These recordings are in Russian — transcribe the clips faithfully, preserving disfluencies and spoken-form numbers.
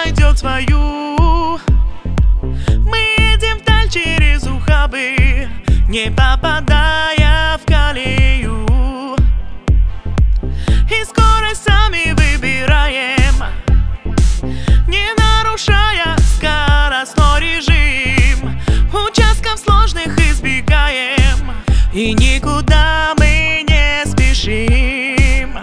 найдет свою. Мы едем вдаль через ухабы, не попадая в колею, и скорость сами выбираем, не нарушая скоростной режим. Участков сложных избегаем, и никуда мы не спешим.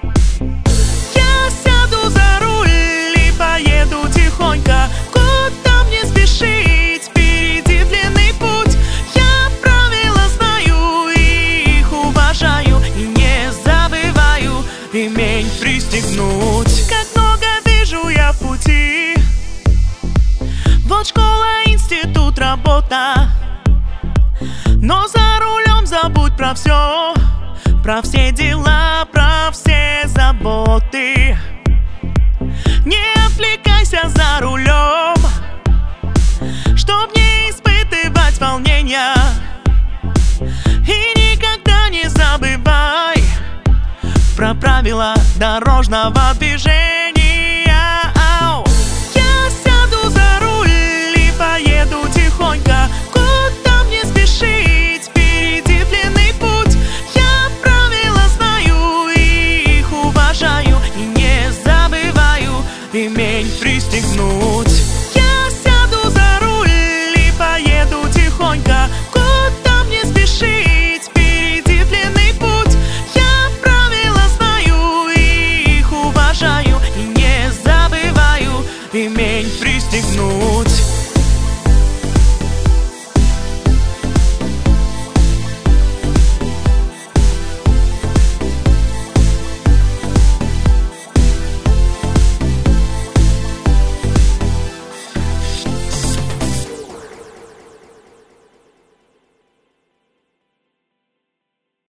Я сяду за руль и поеду тихонько. Куда мне спешить? Впереди длинный путь. Я правила знаю и их уважаю, и не забываю ремень пристегнуть. Как много вижу я в пути. Вот школа, институт, работа, но за рулем забудь про все, про все дела, про все заботы. Не отвлекайся за рулем, чтоб не испытывать волнения, и никогда не забывай про правила дорожного движения. Ау! Я сяду за руль и поеду тихонько. Куда мне спешить? Впереди длинный путь. Я правила знаю и их уважаю, и не забываю ремень пристегнуть. Я сяду за руль и поеду тихонько. Куда мне спешить? Впереди длинный путь. Я правила знаю и их уважаю, и не забываю ремень пристегнуть.